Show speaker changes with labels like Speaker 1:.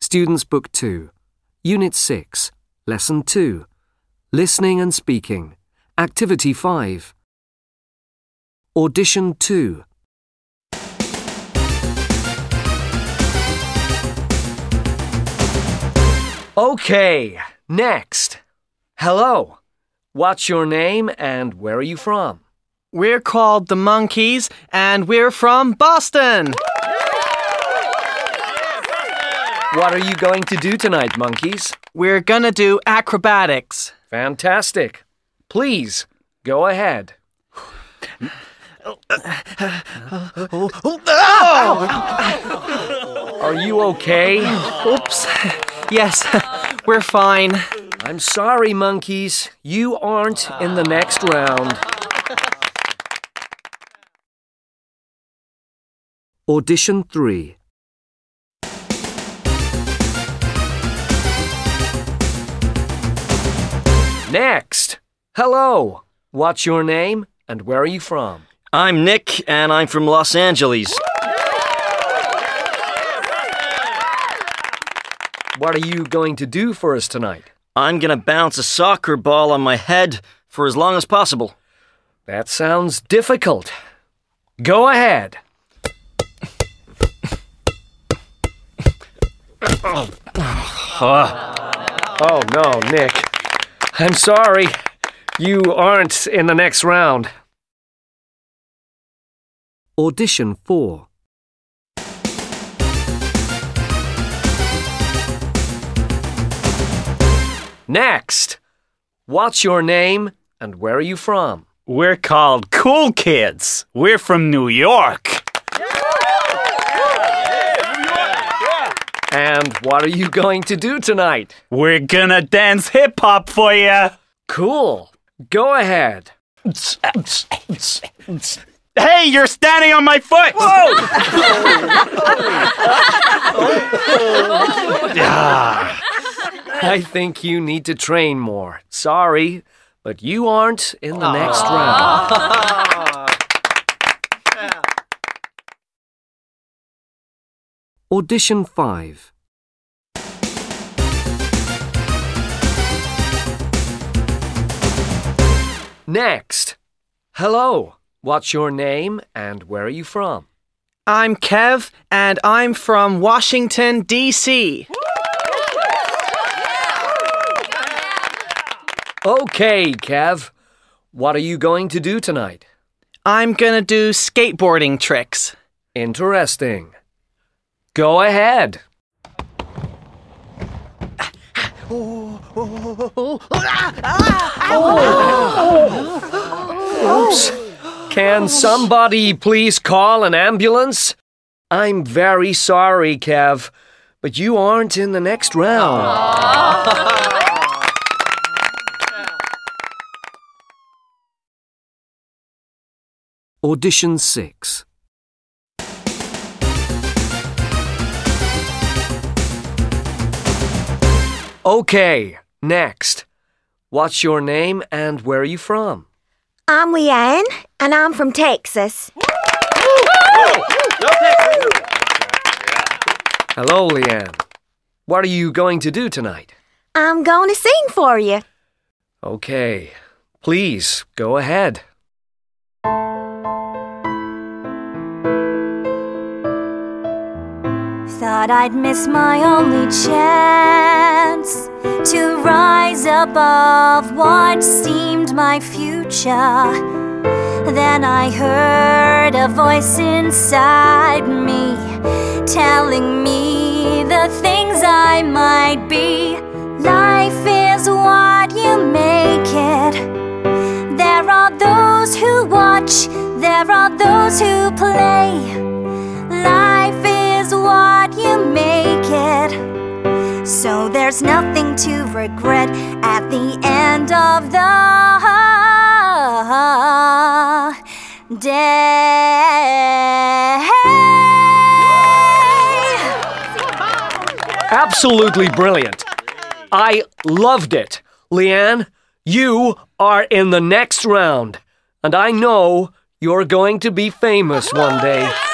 Speaker 1: Students Book 2, Unit 6, Lesson 2, Listening and Speaking, Activity 5. Audition 2. Okay, next. Hello. What's your name and where are you from?
Speaker 2: We're called the Monkeys, and we're from Boston.
Speaker 1: What are you going to do tonight, monkeys?
Speaker 2: We're gonna do acrobatics.
Speaker 1: Fantastic. Please, go ahead. Are you okay?
Speaker 2: Oops. Yes, we're fine.
Speaker 1: I'm sorry, monkeys. You aren't in the next round. Audition 3. Next. Hello. What's your name and where are you from?
Speaker 3: I'm Nick, and I'm from Los Angeles.
Speaker 1: What are you going to do for us tonight?
Speaker 3: I'm gonna bounce a soccer ball on my head for as long as possible.
Speaker 1: That sounds difficult. Go ahead. Oh no, Nick. I'm sorry. You aren't in the next round. Audition 4. Next. What's your name and where are you from?
Speaker 4: We're called Cool Kids. We're from New York.
Speaker 1: And what are you going to do tonight?
Speaker 4: We're gonna dance hip-hop for you.
Speaker 1: Cool. Go ahead.
Speaker 4: Hey, you're standing on my foot!
Speaker 1: Whoa! I think you need to train more. Sorry, but you aren't in the next round. Audition 5. Next. Hello. What's your name and where are you from?
Speaker 2: I'm Kev, and I'm from Washington, D.C.
Speaker 1: Okay, Kev. What are you going to do tonight?
Speaker 2: I'm gonna do skateboarding tricks.
Speaker 1: Interesting. Go ahead. Oops. Can somebody please call an ambulance? I'm very sorry, Kev, but you aren't in the next round. Audition 6. Okay, next. What's your name and where are you from?
Speaker 5: I'm Leanne, and I'm from Texas.
Speaker 1: Hello, Leanne. What are you going to do tonight?
Speaker 5: I'm going to sing for you.
Speaker 1: Okay, please go ahead.
Speaker 6: Thought I'd miss my only chance to rise above what seemed my future. Then I heard a voice inside me telling me the things I might be. Life is what you make it. There are those who watch, there are those who play. Life is what you make it. So there's nothing to regret at the end of the day.
Speaker 1: Absolutely brilliant. I loved it. Leanne, you are in the next round. And I know you're going to be famous one day.